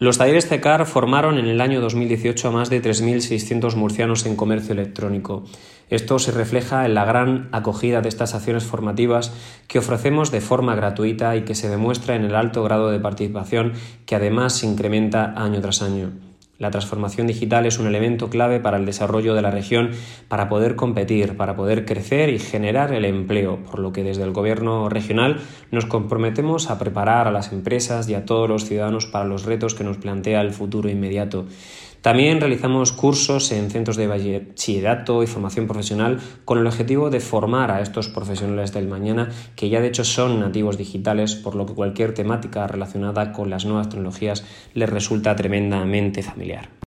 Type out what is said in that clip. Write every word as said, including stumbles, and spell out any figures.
Los talleres C E C A R formaron en el año dos mil dieciocho a más de tres mil seiscientos murcianos en comercio electrónico. Esto se refleja en la gran acogida de estas acciones formativas que ofrecemos de forma gratuita y que se demuestra en el alto grado de participación que además se incrementa año tras año. La transformación digital es un elemento clave para el desarrollo de la región, para poder competir, para poder crecer y generar el empleo, por lo que desde el Gobierno regional nos comprometemos a preparar a las empresas y a todos los ciudadanos para los retos que nos plantea el futuro inmediato. También realizamos cursos en centros de bachillerato y formación profesional con el objetivo de formar a estos profesionales del mañana que ya de hecho son nativos digitales, por lo que cualquier temática relacionada con las nuevas tecnologías les resulta tremendamente familiar.